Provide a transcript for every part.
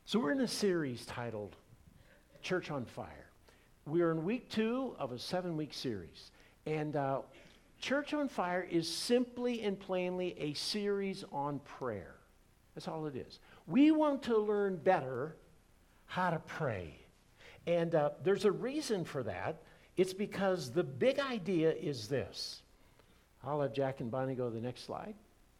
So we're in a series titled Church on Fire. We are in week 2 of a 7-week series. And Church on Fire is simply and plainly a series on prayer. That's all it is. We want to learn better how to pray. And there's a reason for that. It's because the big idea is this. I'll have Jack and Bonnie go to the next slide.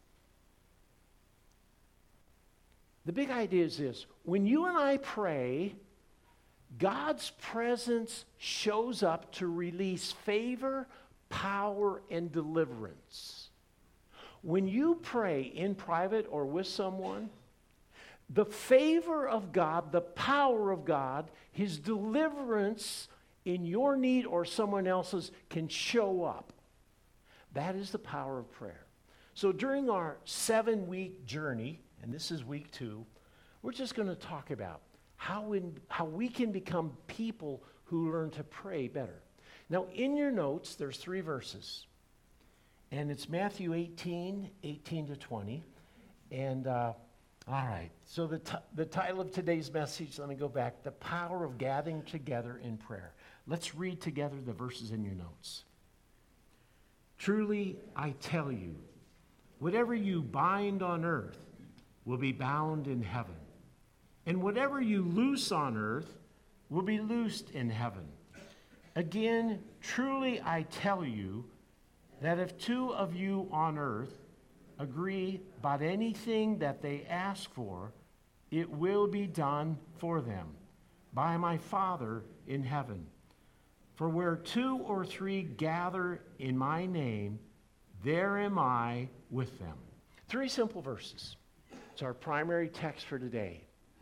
The big idea is this. When you and I pray, God's presence shows up to release favor, power, and deliverance. When you pray in private or with someone, the favor of God, the power of God, His deliverance in your need or someone else's can show up. That is the power of prayer. So during our 7-week journey, and this is week 2, we're just going to talk about how we can become people who learn to pray better. Now, in your notes, there's 3 verses. And it's Matthew 18 to 20. And, all right, so the title of today's message, let me go back, The Power of Gathering Together in Prayer. Let's read together the verses in your notes. Truly, I tell you, whatever you bind on earth will be bound in heaven. And whatever you loose on earth will be loosed in heaven. Again, truly I tell you that if 2 of you on earth agree about anything that they ask for, it will be done for them by my Father in heaven. For where 2 or 3 gather in my name, there am I with them. 3 simple verses. It's our primary text for today.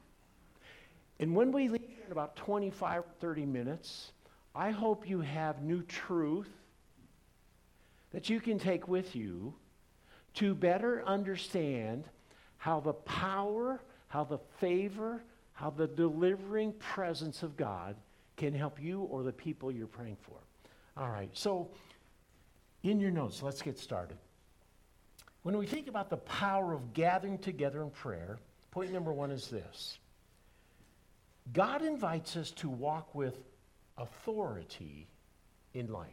And when we leave in about 25 or 30 minutes, I hope you have new truth that you can take with you to better understand how the power, how the favor, how the delivering presence of God can help you or the people you're praying for. All right, so in your notes, let's get started. When we think about the power of gathering together in prayer, point number 1 is this. God invites us to walk with authority in life.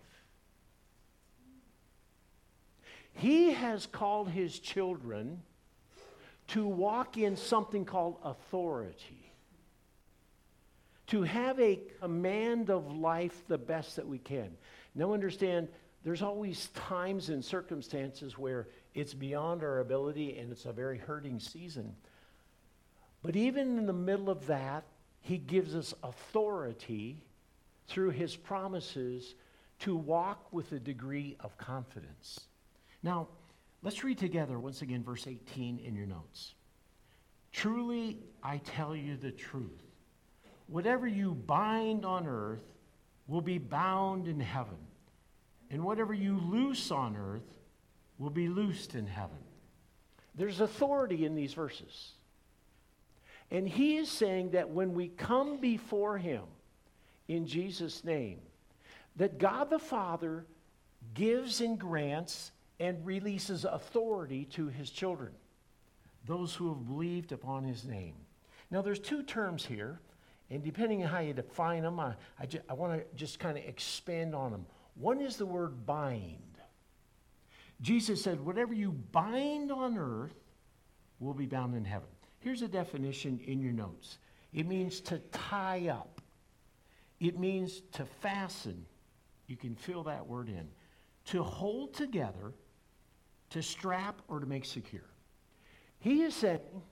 He has called His children to walk in something called authority, to have a command of life the best that we can. Now understand, there's always times and circumstances where it's beyond our ability and it's a very hurting season. But even in the middle of that, He gives us authority through His promises to walk with a degree of confidence. Now, let's read together once again verse 18 in your notes. Truly, I tell you the truth. Whatever you bind on earth will be bound in heaven, and whatever you loose on earth will be loosed in heaven. There's authority in these verses. And He is saying that when we come before Him in Jesus' name, that God the Father gives and grants and releases authority to His children, those who have believed upon His name. Now there's 2 terms here, and depending on how you define them, I want to just kind of expand on them. One is the word bind. Jesus said, whatever you bind on earth will be bound in heaven. Here's a definition in your notes. It means to tie up. It means to fasten. You can fill that word in. To hold together, to strap, or to make secure. He is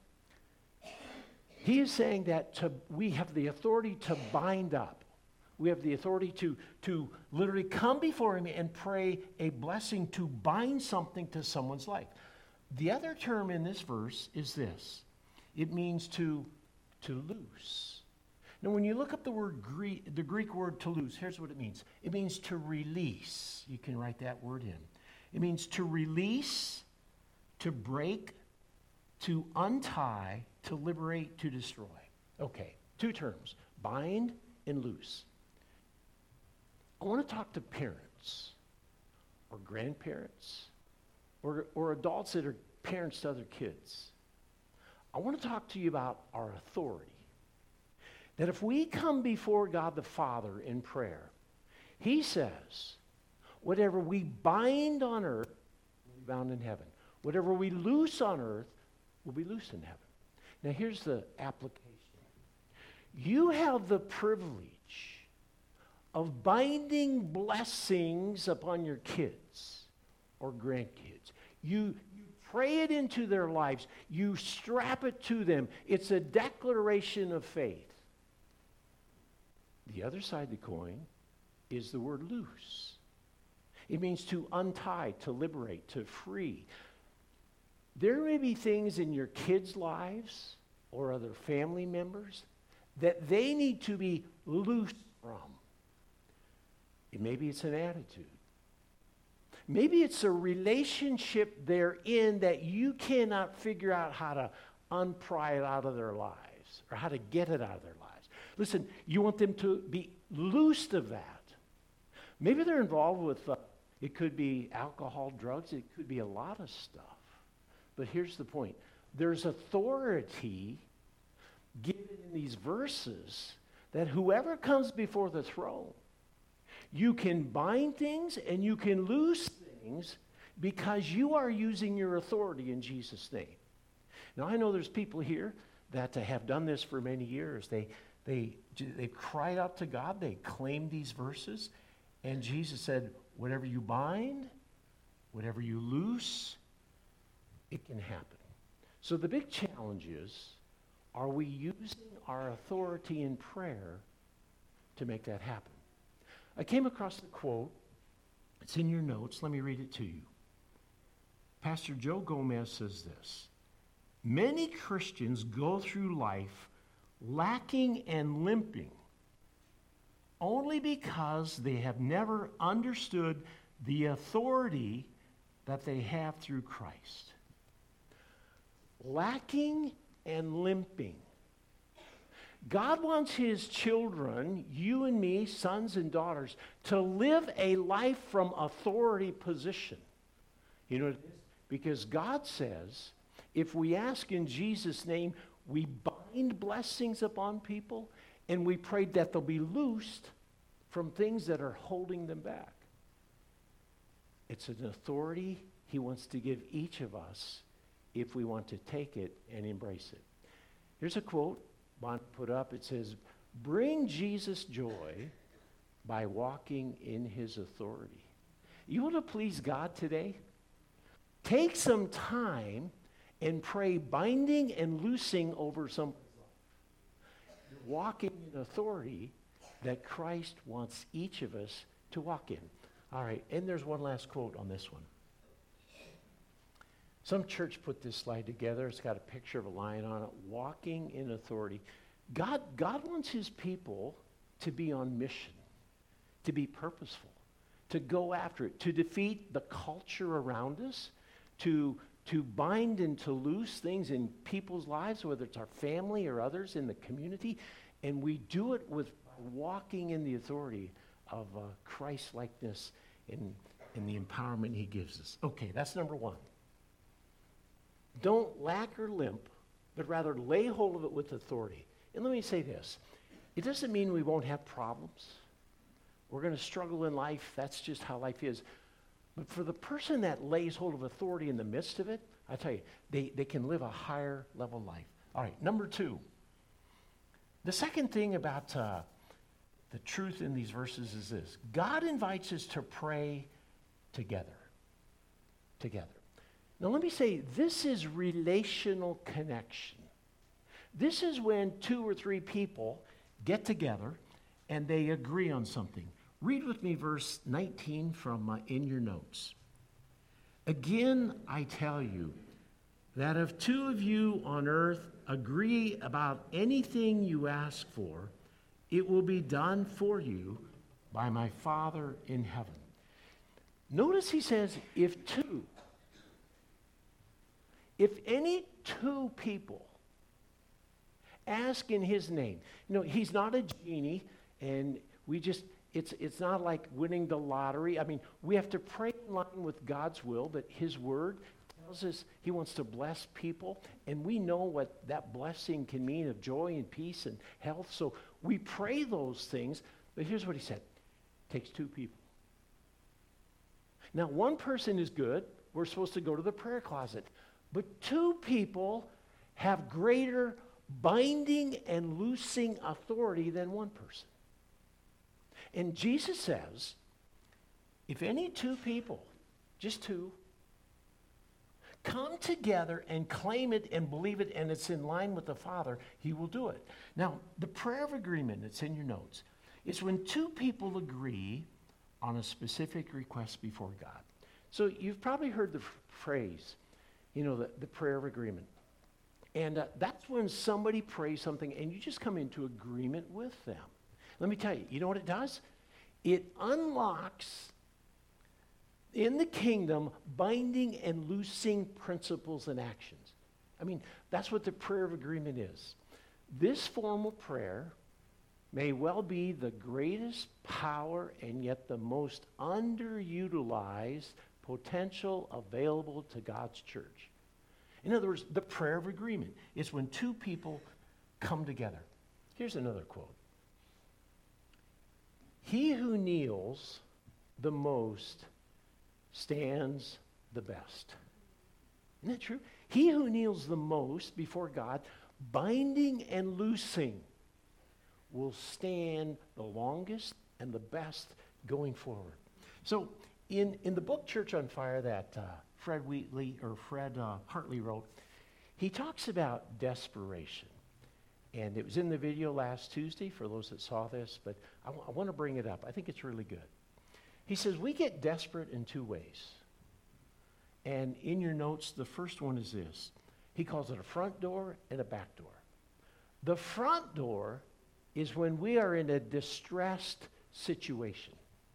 saying that we have the authority to bind up. We have the authority to literally come before Him and pray a blessing to bind something to someone's life. The other term in this verse is this. It means to loose. Now, when you look up the Greek word to loose, here's what it means. It means to release. You can write that word in. It means to release, to break, to untie, to liberate, to destroy. Okay, 2 terms, bind and loose. I want to talk to parents or grandparents or adults that are parents to other kids. I want to talk to you about our authority. that if we come before God the Father in prayer, he says, whatever we bind on earth will be bound in heaven. Whatever we loose on earth will be loose in heaven. Now here's the application. You have the privilege of binding blessings upon your kids or grandkids. You pray it into their lives. You strap it to them. It's a declaration of faith. The other side of the coin is the word loose. It means to untie, to liberate, to free. There may be things in your kids' lives or other family members that they need to be loose from. Maybe it's an attitude. Maybe it's a relationship they're in that you cannot figure out how to unpry it out of their lives or how to get it out of their lives. Listen, you want them to be loosed of that. Maybe they're involved with, it could be alcohol, drugs, it could be a lot of stuff. But here's the point. There's authority given in these verses that whoever comes before the throne, you can bind things and you can loose things because you are using your authority in Jesus' name. Now, I know there's people here that have done this for many years. They cried out to God. They claimed these verses. And Jesus said, whatever you bind, whatever you loose, it can happen. So the big challenge is, are we using our authority in prayer to make that happen? I came across the quote. It's in your notes. Let me read it to you. Pastor Joe Gomez says this: many Christians go through life lacking and limping only because they have never understood the authority that they have through Christ. Lacking and limping. God wants his children, you and me, sons and daughters, to live a life from authority position. You know, because God says, if we ask in Jesus' name, we bind blessings upon people, and we pray that they'll be loosed from things that are holding them back. It's an authority he wants to give each of us if we want to take it and embrace it. Here's a quote Bond put up. It says, bring Jesus joy by walking in his authority. You want to please God today? Take some time and pray binding and loosing over some walking in authority that Christ wants each of us to walk in. All right, and there's one last quote on this one. Some church put this slide together. It's got a picture of a lion on it, walking in authority. God wants his people to be on mission, to be purposeful, to go after it, to defeat the culture around us, to bind and to loose things in people's lives, whether it's our family or others in the community. And we do it with walking in the authority of Christ-likeness and the empowerment he gives us. Okay, that's number one. Don't lack or limp, but rather lay hold of it with authority. And let me say this. It doesn't mean we won't have problems. We're going to struggle in life. That's just how life is. But for the person that lays hold of authority in the midst of it, I tell you, they can live a higher level life. All right, number two. The second thing about the truth in these verses is this. God invites us to pray together. Together. Now let me say, this is relational connection. This is when 2 or 3 people get together and they agree on something. Read with me verse 19 from in your notes. Again, I tell you that if 2 of you on earth agree about anything you ask for, it will be done for you by my Father in heaven. Notice he says, if 2. If any 2 people ask in his name. You know, he's not a genie, and it's not like winning the lottery. I mean, we have to pray in line with God's will, that his word tells us he wants to bless people, and we know what that blessing can mean of joy and peace and health. So we pray those things, but here's what he said. It takes two people. Now, one person is good. We're supposed to go to the prayer closet. But two people have greater binding and loosing authority than one person. And Jesus says, if any two people, just two, come together and claim it and believe it, and it's in line with the Father, he will do it. Now, the prayer of agreement that's in your notes is when two people agree on a specific request before God. So you've probably heard the phrase, the prayer of agreement. And that's when somebody prays something and you just come into agreement with them. Let me tell you, you know what it does? It unlocks in the kingdom binding and loosing principles and actions. I mean, that's what the prayer of agreement is. This form of prayer may well be the greatest power and yet the most underutilized potential available to God's church. In other words, the prayer of agreement is when two people come together. Here's another quote. He who kneels the most stands the best. Isn't that true? He who kneels the most before God, binding and loosing, will stand the longest and the best going forward. So in the book Church on Fire that Fred Hartley wrote, he talks about desperation. And it was in the video last Tuesday for those that saw this, but I want to bring it up. I think it's really good. He says, we get desperate in two ways. And in your notes, the first one is this. He calls it a front door and a back door. The front door is when we are in a distressed situation.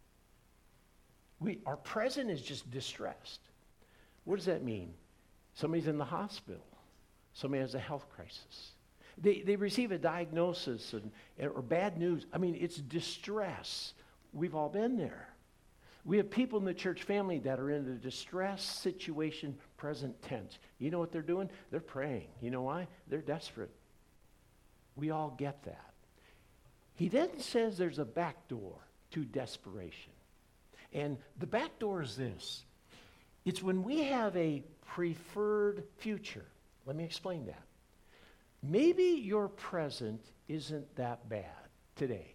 Our present is just distressed. What does that mean? Somebody's in the hospital. Somebody has a health crisis. They receive a diagnosis or bad news. I mean, it's distress. We've all been there. We have people in the church family that are in a distressed situation, present tense. You know what they're doing? They're praying. You know why? They're desperate. We all get that. He then says there's a back door to desperation. And the back door is this. It's when we have a preferred future. Let me explain that. Maybe your present isn't that bad today.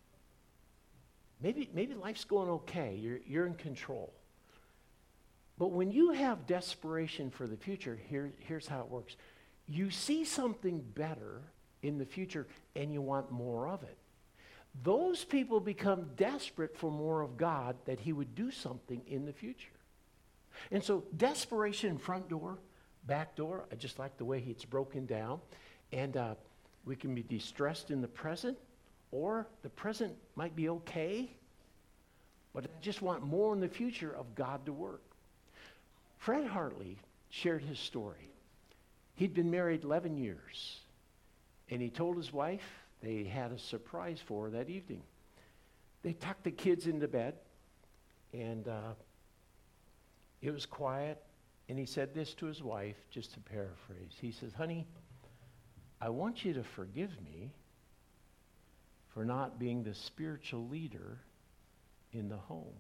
Maybe life's going okay. You're in control. But when you have desperation for the future, here's how it works. You see something better in the future and you want more of it. Those people become desperate for more of God, that he would do something in the future. And so desperation, front door, back door, I just like the way it's broken down. And we can be distressed in the present, or the present might be okay, but I just want more in the future of God to work. Fred Hartley shared his story. He'd been married 11 years, and he told his wife they had a surprise for her that evening. They tucked the kids into bed, and it was quiet, and he said this to his wife, just to paraphrase. He says, honey, I want you to forgive me for not being the spiritual leader in the home.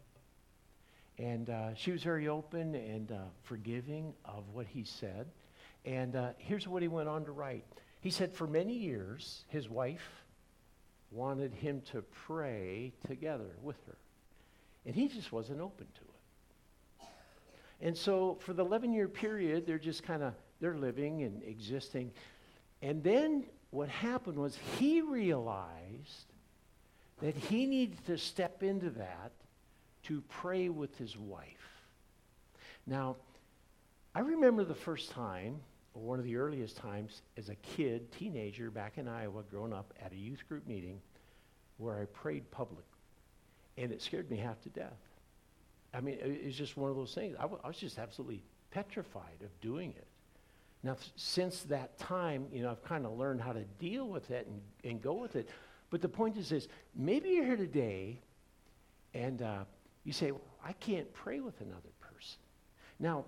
And she was very open and forgiving of what he said. And here's what he went on to write. He said for many years, his wife wanted him to pray together with her. And he just wasn't open to it. And so for the 11-year period, they're living and existing. And then what happened was he realized that he needed to step into that to pray with his wife. Now, I remember the first time, or one of the earliest times, as a kid, teenager, back in Iowa, growing up at a youth group meeting, where I prayed public. And it scared me half to death. I mean, it's just one of those things. I was just absolutely petrified of doing it. Now, since that time, I've kind of learned how to deal with it and go with it. But the point is this, maybe you're here today and you say, well, I can't pray with another person. Now,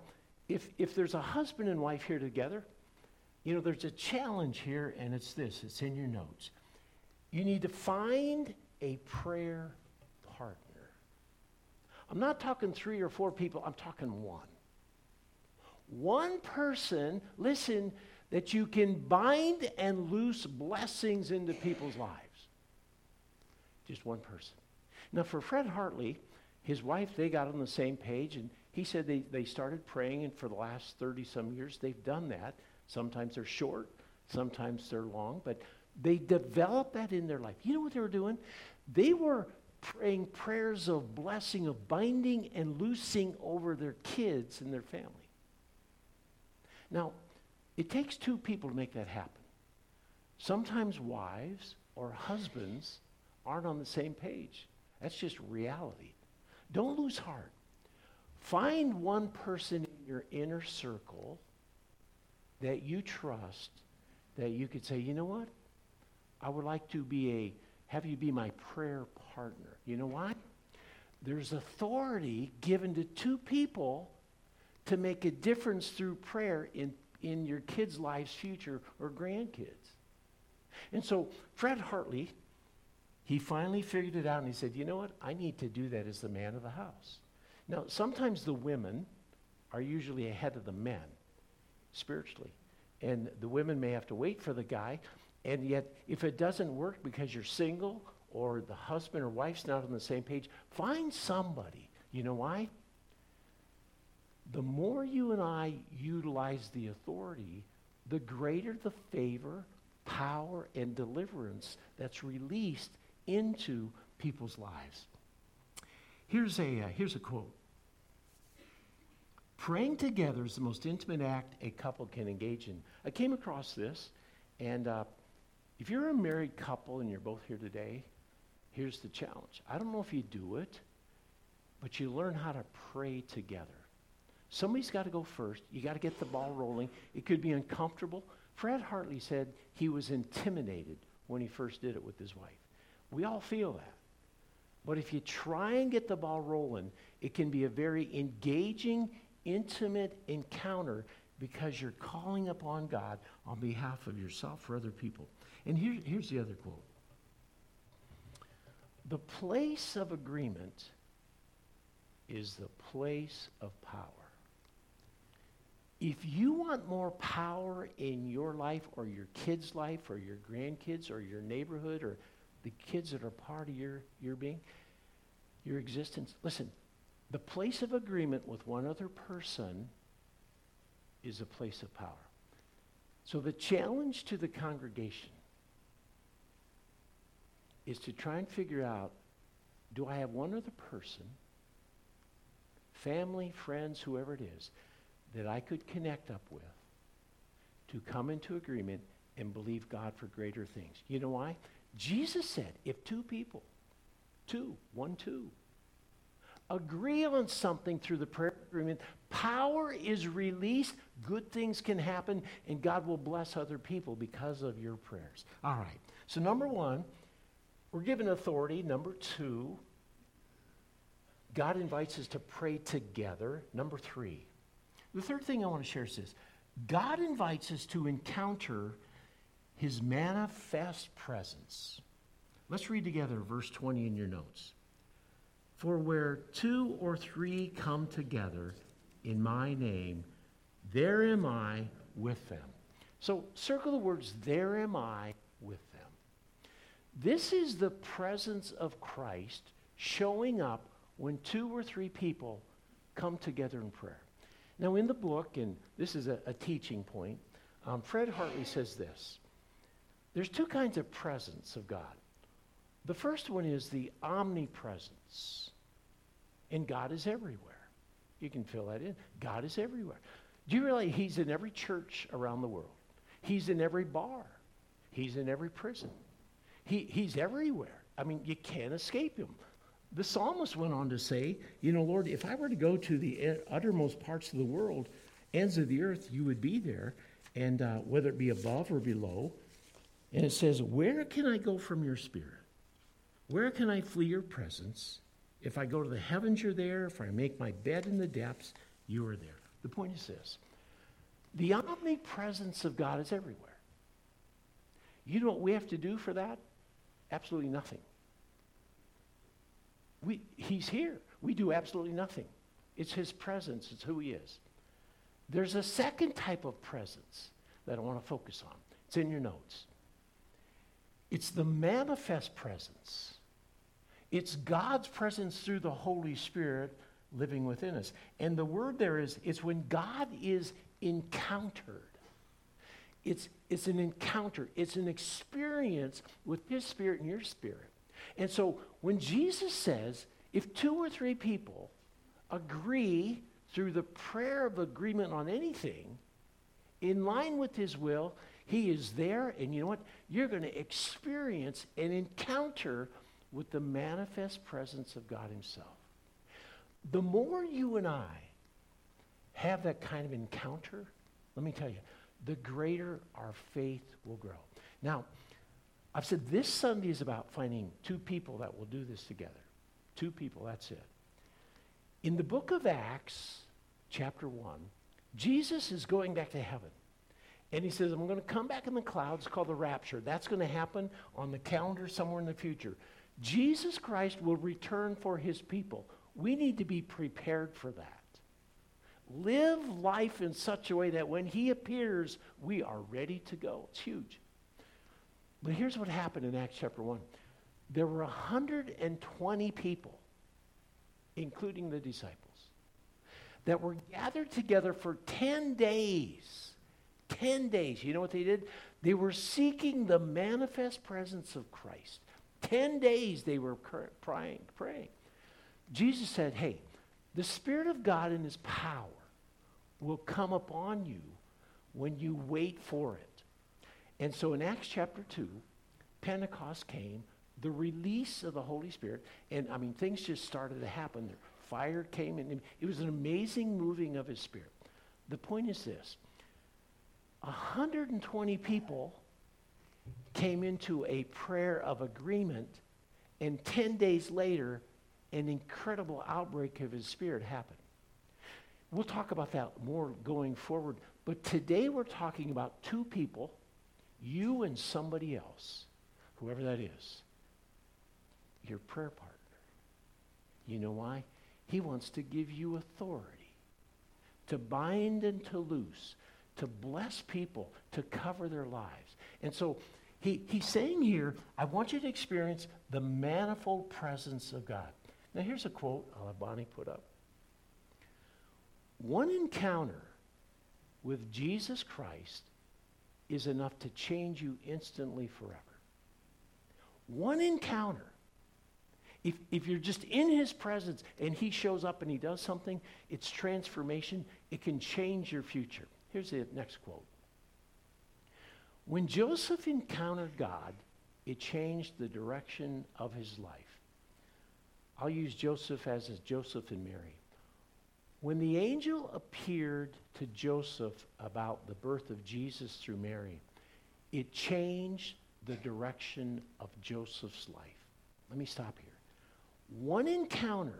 if there's a husband and wife here together, you know, there's a challenge here, and it's this. It's in your notes. You need to find a prayer partner. I'm not talking 3 or 4 people. I'm talking one. One person, listen, that you can bind and loose blessings into people's lives. Just one person. Now, for Fred Hartley, his wife, they got on the same page, and he said they started praying, and for the last 30-some years, they've done that. Sometimes they're short, sometimes they're long, but they developed that in their life. You know what they were doing? They were praying prayers of blessing, of binding and loosing over their kids and their family. Now, it takes 2 people to make that happen. Sometimes wives or husbands aren't on the same page. That's just reality. Don't lose heart. Find one person in your inner circle that you trust, that you could say, you know what? I would like to have you be my prayer partner. You know why? There's authority given to 2 people to make a difference through prayer in your kids' lives, future, or grandkids. And so Fred Hartley, he finally figured it out, and he said, you know what? I need to do that as the man of the house. Now, sometimes the women are usually ahead of the men spiritually. And the women may have to wait for the guy. And yet, if it doesn't work because you're single or the husband or wife's not on the same page, find somebody. You know why? The more you and I utilize the authority, the greater the favor, power, and deliverance that's released into people's lives. Here's a quote. Praying together is the most intimate act a couple can engage in. I came across this, and if you're a married couple and you're both here today, here's the challenge. I don't know if you do it, but you learn how to pray together. Somebody's got to go first. You got to get the ball rolling. It could be uncomfortable. Fred Hartley said he was intimidated when he first did it with his wife. We all feel that. But if you try and get the ball rolling, it can be a very engaging, intimate encounter because you're calling upon God on behalf of yourself or other people. And here's the other quote. The place of agreement is the place of power. If you want more power in your life or your kids' life or your grandkids or your neighborhood or the kids that are part of your being, your existence, listen, the place of agreement with one other person is a place of power. So the challenge to the congregation is to try and figure out, do I have one other person, family, friends, whoever it is, that I could connect up with to come into agreement and believe God for greater things? You know why? Jesus said, if 2 people, 2, agree on something through the prayer agreement, power is released, good things can happen, and God will bless other people because of your prayers. All right. So number 1, we're given authority. Number 2, God invites us to pray together. Number 3, the third thing I want to share is this. God invites us to encounter his manifest presence. Let's read together verse 20 in your notes. For where 2 or 3 come together in my name, there am I with them. So circle the words, there am I with them. This is the presence of Christ showing up when 2 or 3 people come together in prayer. Now in the book, and this is a teaching point, Fred Hartley says this. There's 2 kinds of presence of God. The first one is the omnipresence. And God is everywhere. You can fill that in. God is everywhere. Do you realize he's in every church around the world? He's in every bar. He's in every prison. He's everywhere. I mean, you can't escape him. The psalmist went on to say, you know, Lord, if I were to go to the uttermost parts of the world, ends of the earth, you would be there, and whether it be above or below. And it says, where can I go from your spirit? Where can I flee your presence? If I go to the heavens, you're there. If I make my bed in the depths, you are there. The point is this. The omnipresence of God is everywhere. You know what we have to do for that? Absolutely nothing. He's here. We do absolutely nothing. It's his presence. It's who he is. There's a second type of presence that I want to focus on. It's in your notes. It's the manifest presence. It's God's presence through the Holy Spirit living within us. And the word there is, it's when God is encountered. It's an encounter. It's an experience with his spirit and your spirit. And so when Jesus says, if 2 or 3 people agree through the prayer of agreement on anything, in line with his will, he is there, and you know what? You're going to experience an encounter with the manifest presence of God himself. The more you and I have that kind of encounter, let me tell you, the greater our faith will grow. Now, I've said this Sunday is about finding 2 people that will do this together. 2 people, that's it. In the book of Acts, chapter 1, Jesus is going back to heaven. And he says, I'm going to come back in the clouds called the rapture. That's going to happen on the calendar somewhere in the future. Jesus Christ will return for his people. We need to be prepared for that. Live life in such a way that when he appears, we are ready to go. It's huge. But here's what happened in Acts chapter 1. There were 120 people, including the disciples, that were gathered together for 10 days. 10 days. You know what they did? They were seeking the manifest presence of Christ. 10 days they were praying. Jesus said, hey, the Spirit of God in his power will come upon you when you wait for it. And so in Acts chapter 2, Pentecost came, the release of the Holy Spirit, and I mean, things just started to happen. Fire came, and it was an amazing moving of his Spirit. The point is this. 120 people came into a prayer of agreement, and 10 days later, an incredible outbreak of his Spirit happened. We'll talk about that more going forward, but today we're talking about 2 people, you and somebody else, whoever that is, your prayer partner. You know why? He wants to give you authority to bind and to loose, to bless people, to cover their lives. And so he's saying here, I want you to experience the manifold presence of God. Now here's a quote I'll have Bonnie put up. One encounter with Jesus Christ is enough to change you instantly forever. One encounter. If you're just in his presence and he shows up and he does something, it's transformation. It can change your future. Here's the next quote. When Joseph encountered God, it changed the direction of his life. I'll use Joseph as Joseph and Mary. When the angel appeared to Joseph about the birth of Jesus through Mary, it changed the direction of Joseph's life. Let me stop here. One encounter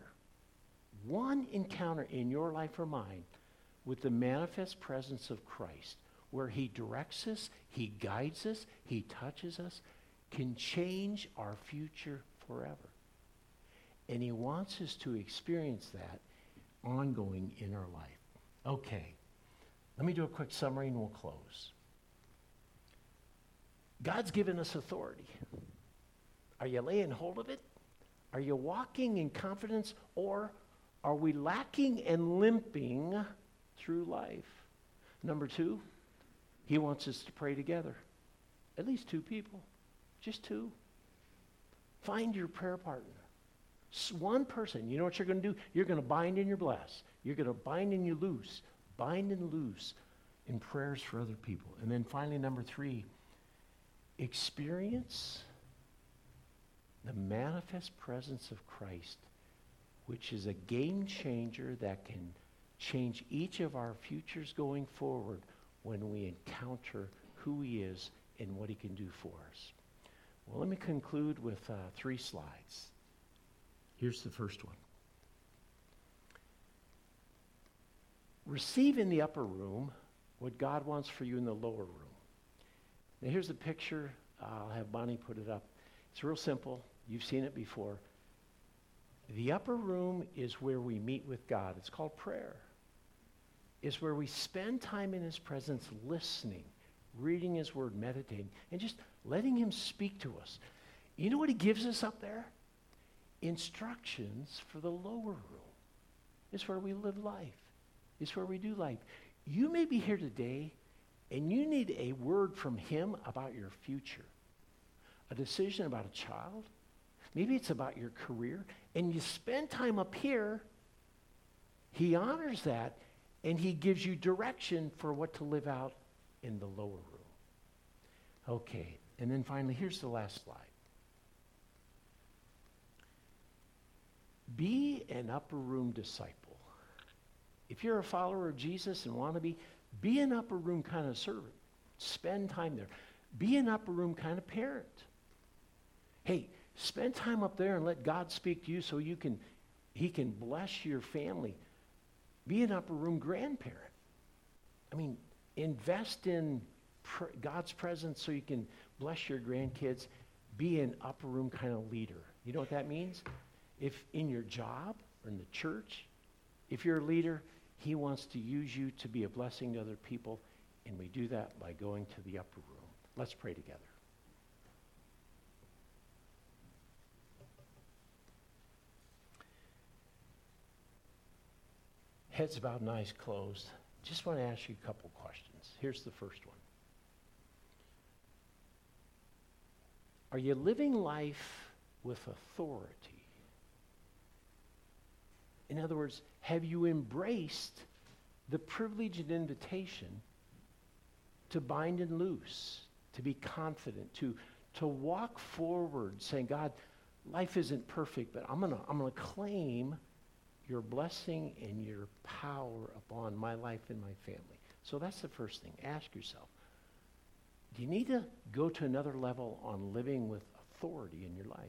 in your life or mine with the manifest presence of Christ, where he directs us, he guides us, he touches us, can change our future forever. And he wants us to experience that ongoing in our life. Okay, let me do a quick summary and we'll close. God's given us authority. Are you laying hold of it? Are you walking in confidence, or are we lacking and limping through life? Number 2, he wants us to pray together. At least 2 people. Just 2. Find your prayer partner. One person. You know what you're going to do? You're going to bind and you bless. You're going to bind and you loose. Bind and loose in prayers for other people. And then finally, number 3, experience the manifest presence of Christ, which is a game changer that can change each of our futures going forward when we encounter who he is and what he can do for us. Well, let me conclude with 3 slides. Here's the first one. receive in the upper room what God wants for you in the lower room. Now here's a picture. I'll have Bonnie put it up. It's real simple. You've seen it before. The upper room is where we meet with God. It's called prayer. It's where we spend time in his presence listening, reading his word, meditating, and just letting him speak to us. You know what he gives us up there? Instructions for the lower room. It's where we live life. It's where we do life. You may be here today and you need a word from him about your future, a decision about a child. Maybe it's about your career, and you spend time up here. He honors that, and he gives you direction for what to live out in the lower room. Okay, and then finally, here's the last slide. Be an upper room disciple. If you're a follower of Jesus and want to be an upper room kind of servant. Spend time there. Be an upper room kind of parent. Hey, spend time up there and let God speak to you so he can bless your family. Be an upper room grandparent. I mean, invest in God's presence so you can bless your grandkids. Be an upper room kind of leader. You know what that means? If in your job or in the church, if you're a leader, he wants to use you to be a blessing to other people, and we do that by going to the upper room. Let's pray together. Heads bowed and eyes closed. Just want to ask you a couple questions. Here's the first one. Are you living life with authority? In other words, have you embraced the privilege and invitation to bind and loose, to be confident, to walk forward saying, God, life isn't perfect, but I'm gonna claim your blessing and your power upon my life and my family. So that's the first thing. Ask yourself, do you need to go to another level on living with authority in your life?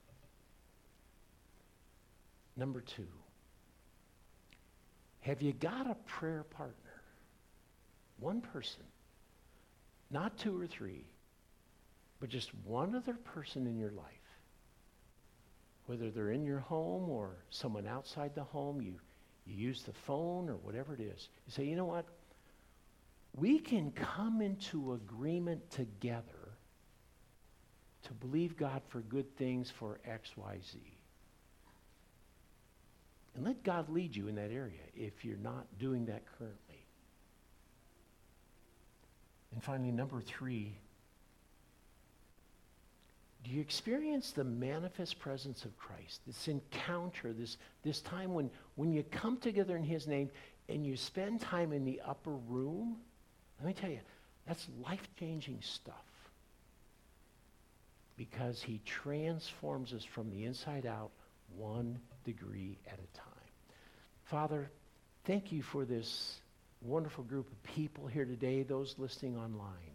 Number two, have you got a prayer partner? One person, not two or three, but just one other person in your life. Whether they're in your home or someone outside the home, you use the phone or whatever it is. You say, you know what? We can come into agreement together to believe God for good things for X, Y, Z. And let God lead you in that area if you're not doing that currently. And finally, number three, do you experience the manifest presence of Christ? This encounter, this time when you come together in his name and you spend time in the upper room? Let me tell you, that's life-changing stuff. Because he transforms us from the inside out 1 degree at a time. Father, thank you for this wonderful group of people here today, those listening online.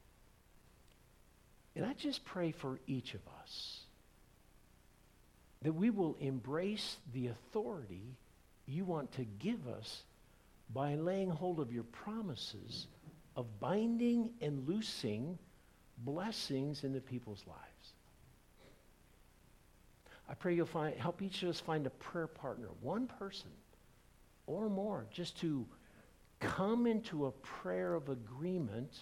And I just pray for each of us that we will embrace the authority you want to give us by laying hold of your promises of binding and loosing blessings into people's lives. I pray you'll help each of us find a prayer partner, one person or more, just to come into a prayer of agreement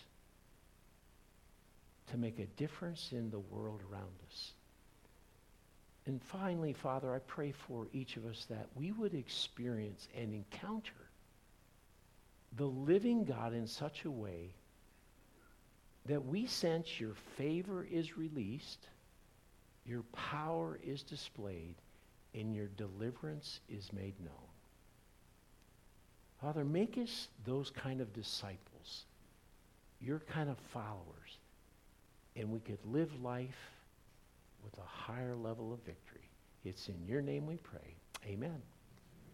to make a difference in the world around us. And finally, Father, I pray for each of us that we would experience and encounter the living God in such a way that we sense your favor is released, your power is displayed, and your deliverance is made known. Father, make us those kind of disciples, your kind of followers, and we could live life with a higher level of victory. It's in your name we pray. Amen.